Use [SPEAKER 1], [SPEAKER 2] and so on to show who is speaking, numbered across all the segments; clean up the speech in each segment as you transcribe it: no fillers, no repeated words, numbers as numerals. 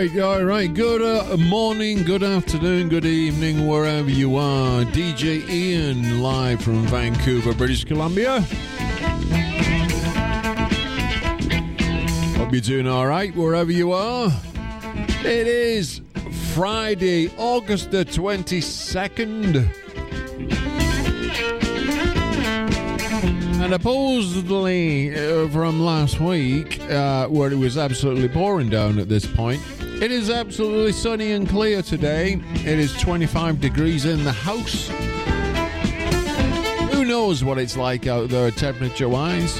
[SPEAKER 1] right. Good morning, good afternoon, good evening, wherever you are. DJ Ian, live from Vancouver, British Columbia. Hope you're doing all right, wherever you are. It is Friday, August the 22nd. And oppositely from last week, where it was absolutely pouring down at this point, it is absolutely sunny and clear today. It is 25 degrees in the house. Who knows what it's like out there temperature-wise?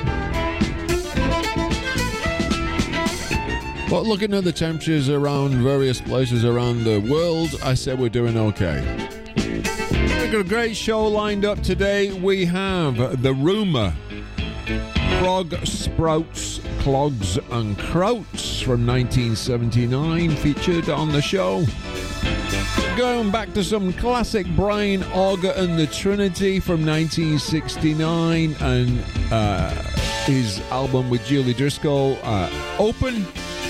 [SPEAKER 1] But looking at the temperatures around various places around the world, I say we're doing okay. We've got a great show lined up today. We have The Rumour, Frog, Sprouts, Clogs and Krauts from 1979 featured on the show. Going back to some classic Brian Auger and the Trinity from 1969 and his album with Julie Driscoll, Open.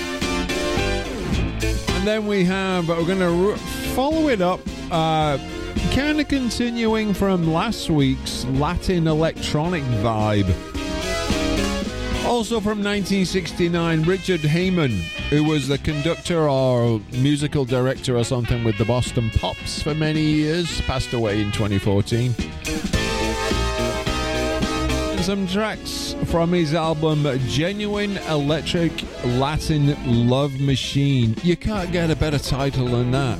[SPEAKER 1] And then we're going to follow it up, kind of continuing from last week's Latin electronic vibe. Also from 1969, Richard Heyman, who was the conductor or musical director or something with the Boston Pops for many years, passed away in 2014. And some tracks from his album Genuine Electric Latin Love Machine. You can't get a better title than that.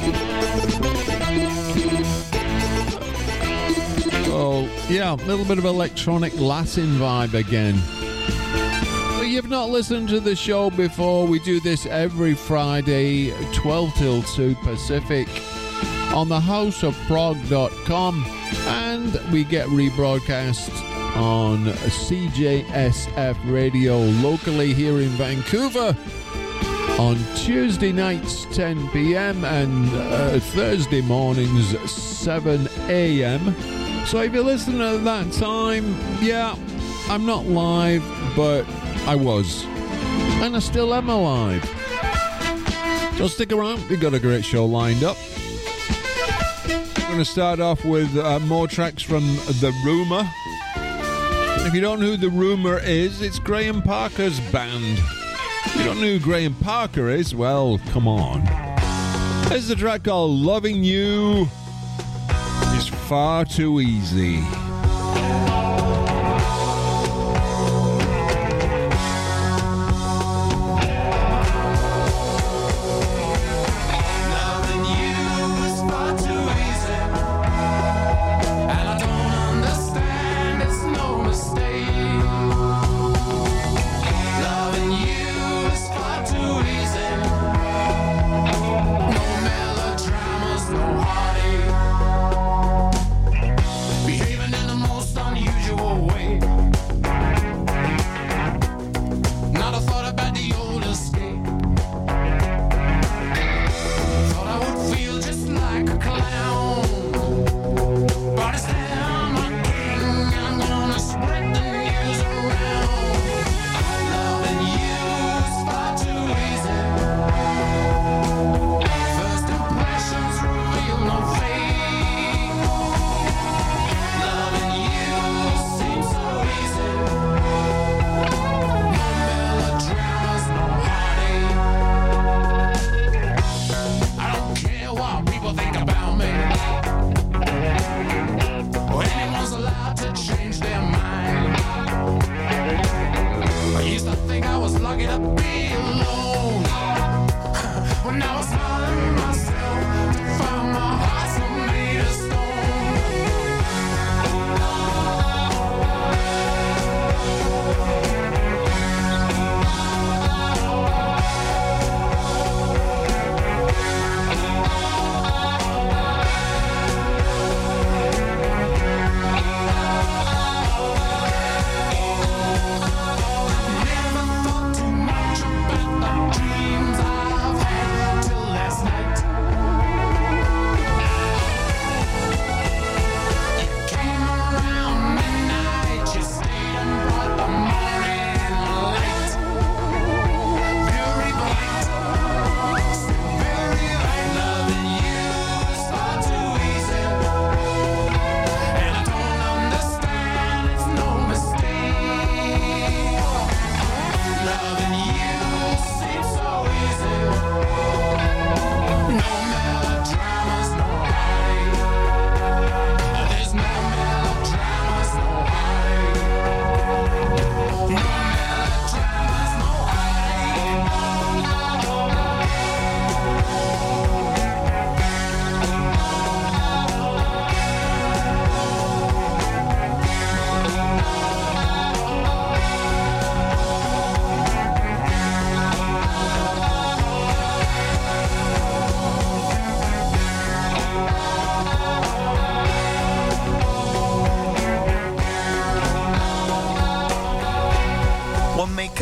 [SPEAKER 1] So, yeah, a little bit of electronic Latin vibe again. If you've not listened to the show before, we do this every Friday, 12 till 2 Pacific, on the houseofprog.com, and we get rebroadcast on CJSF Radio locally here in Vancouver on Tuesday nights 10 p.m. and Thursday mornings 7 a.m. So if you listen at that time, yeah, I'm not live, but I was. And I still am alive. So stick around, we've got a great show lined up. I'm going to start off with more tracks from The Rumour. If you don't know who The Rumour is, it's Graham Parker's band. If you don't know who Graham Parker is, well, come on. There's a track called Loving You Is Far Too Easy.
[SPEAKER 2] Behaving in the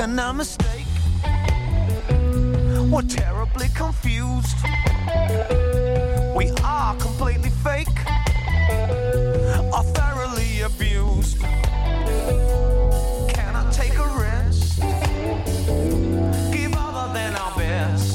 [SPEAKER 2] making a mistake. We're terribly confused. We are completely fake or thoroughly abused. Cannot take a rest. Give other than our best,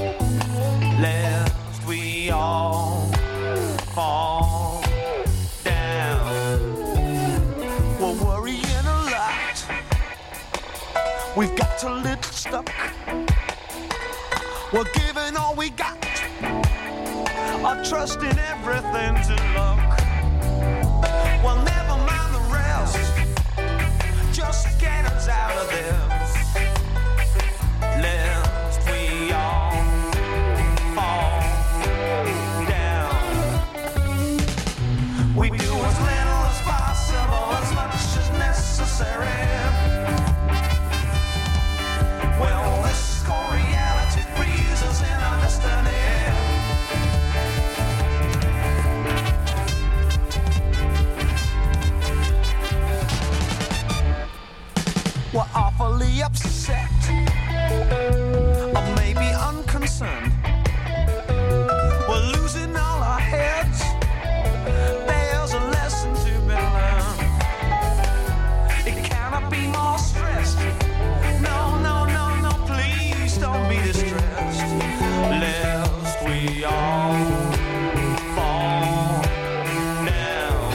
[SPEAKER 2] lest we all fall down. We're worrying a lot. We've got a little stuck. We're giving all we got. Our trust in everything's in luck. Well, never mind the rest. Just get us out of this, lest we all fall down. We do as little as possible, as much as necessary. Well, this core reality freezes in our destiny. We're awfully upset, or maybe unconcerned. We're losing all our heads. There's a lesson to be learned. It cannot be more stressed. No, no, no, no, please don't be distressed, lest we all fall down.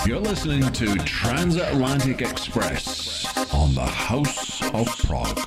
[SPEAKER 1] You're listening to Transatlantic Express on the House of Prog.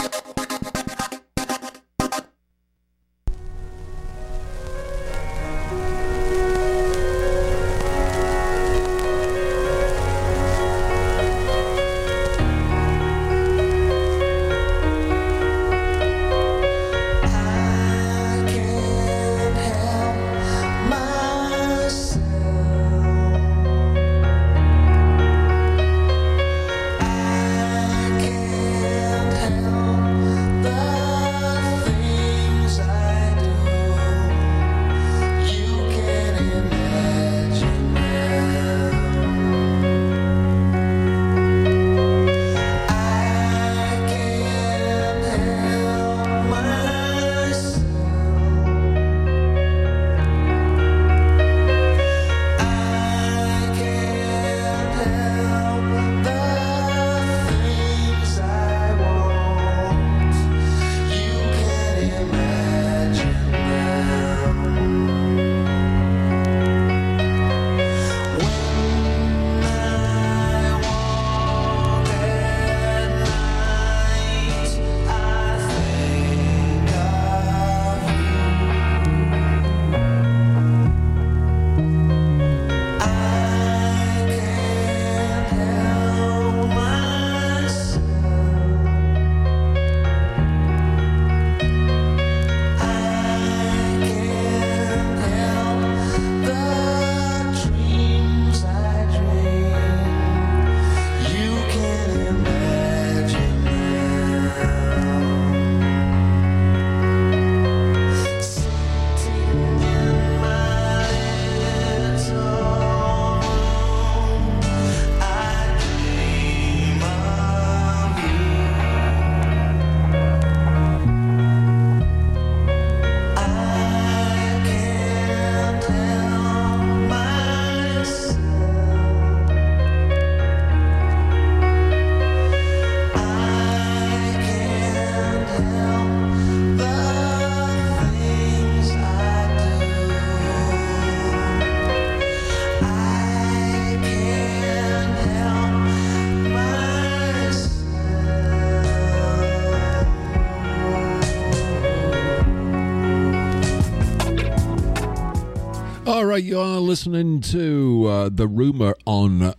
[SPEAKER 1] All right, you are listening to The Rumour on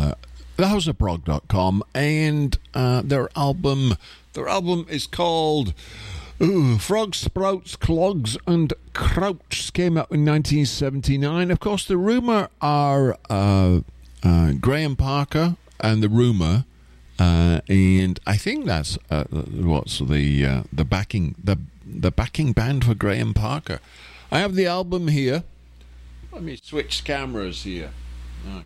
[SPEAKER 1] thehouseofprog.com, and their album is called Frog Sprouts, Clogs and Crouch. Came out in 1979. Of course, The Rumour are Graham Parker and The Rumour, and I think that's what's the backing band for Graham Parker. I have the album here. Let me switch cameras here. Oh.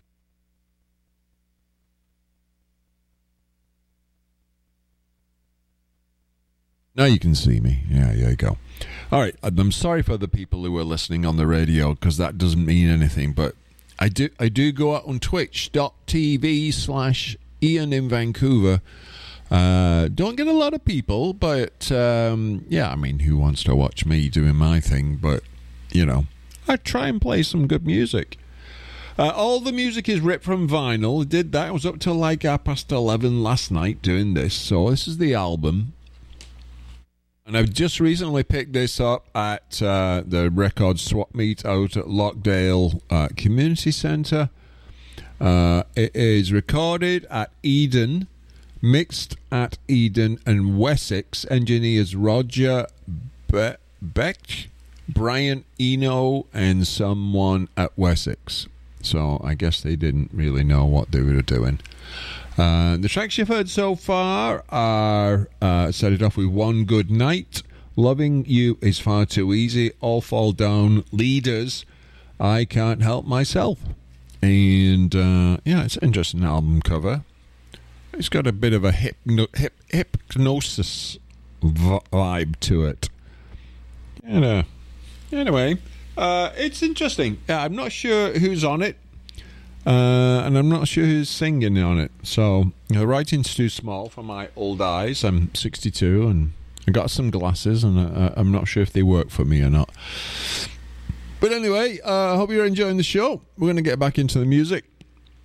[SPEAKER 1] Now you can see me. Yeah, there you go. All right, I'm sorry for the people who are listening on the radio, because that doesn't mean anything, but I do go out on twitch.tv/Ian in Vancouver. Don't get a lot of people, but yeah, I mean, who wants to watch me doing my thing? But, you know, I try and play some good music. All the music is ripped from vinyl. I did that. I was up till like 11:30 last night doing this. So this is the album. And I've just recently picked this up at the record swap meet out at Lockdale Community Centre. It is recorded at Eden, mixed at Eden and Wessex. Engineers Roger Beck, Brian Eno, and someone at Wessex. So I guess they didn't really know what they were doing. The tracks you've heard so far are Set It Off With One Good Night, Loving You Is Far Too Easy, All Fall Down, Leaders, I Can't Help Myself. And yeah, it's an interesting album cover. It's got a bit of a hypnosis vibe to it. And anyway, it's interesting. I'm not sure who's on it, and I'm not sure who's singing on it. So the writing's too small for my old eyes. I'm 62, and I got some glasses, and I'm not sure if they work for me or not. But anyway, I hope you're enjoying the show. We're going to get back into the music.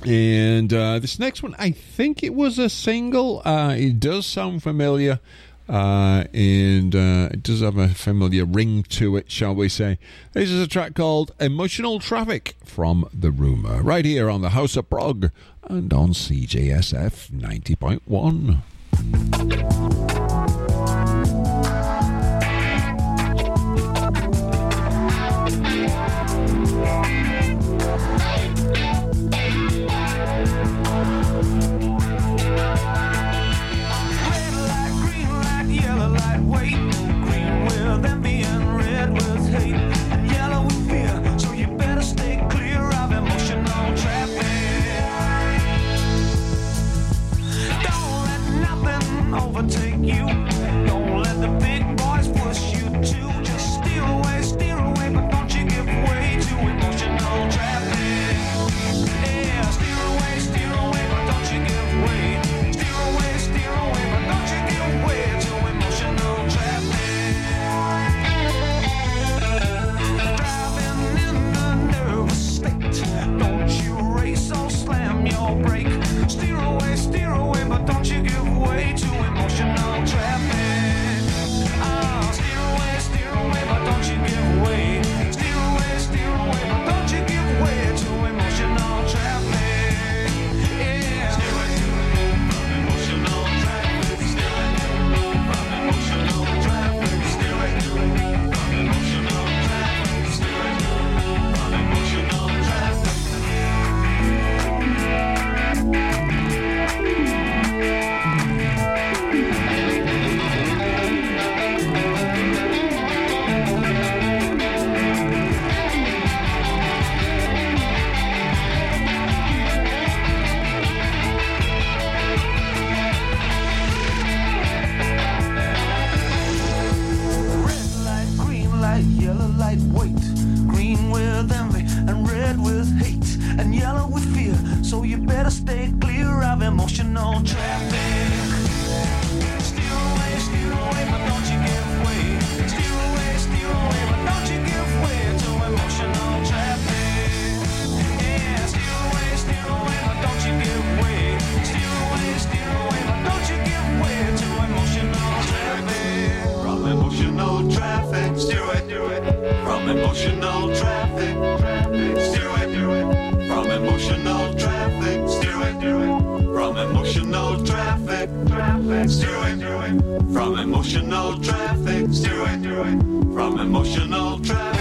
[SPEAKER 1] And this next one, I think it was a single. It does sound familiar. And it does have a familiar ring to it, shall we say. This is a track called Emotional Traffic from The Rumour, right here on the House of Prog and on CJSF 90.1.
[SPEAKER 2] Overtake you. Don't let the big boys push you to. Just steer away, but don't you give way to emotional traffic. Yeah, steer away, but don't you give way. Steer away, but don't you give way to emotional traffic. Driving in a nervous state. Don't you race or slam your brake. Steer away, but don't you give way to emotional traffic. Steer away, but don't you give way. Steer away, but don't you give way to emotional traffic. Yeah. Steer away from emotional traffic. Steer away from emotional traffic. Steer away from emotional traffic. Steer away from emotional traffic. Yellow light, wait. Green with envy and red with hate and yellow with fear. So you better stay clear of emotional traffic. Steer away, but don't you give way. Steer away, but don't you give way to emotional traffic. Yeah, steer away, but don't you give way. Steer away, but don't you give way to emotional traffic. From emotional traffic, steer away. From emotional traffic, steer away. From emotional traffic, steer away. From emotional traffic, steer away. From emotional traffic, steer away. From emotional traffic.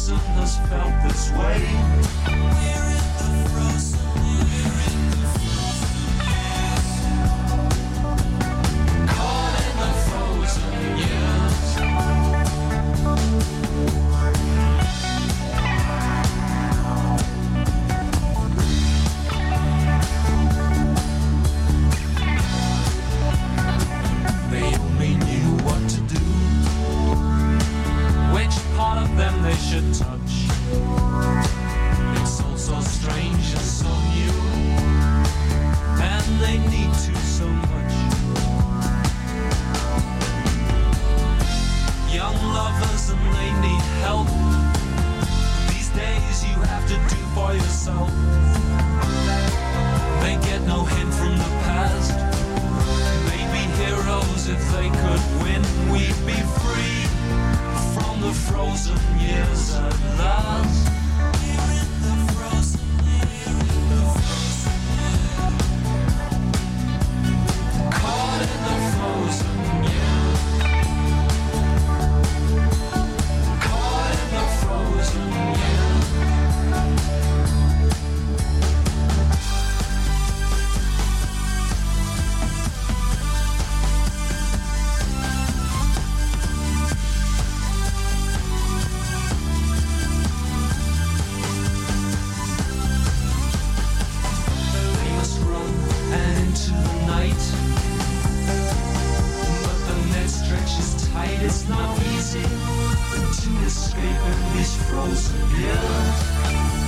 [SPEAKER 2] person has felt this way. We're in the frozen, caught in the frozen years. They only knew what to do, which part of them they should touch. It's all so strange and so new, and they need to so much. Young lovers and they need help. These days you have to do for yourself. They get no hint from the past. They'd be heroes if they could win. We'd be free from the frozen years at last. We're in the frozen years. Caught in the frozen years. Caught in the frozen years. They must run and into the night, but the net stretches tight. It's not easy to escape in these frozen years.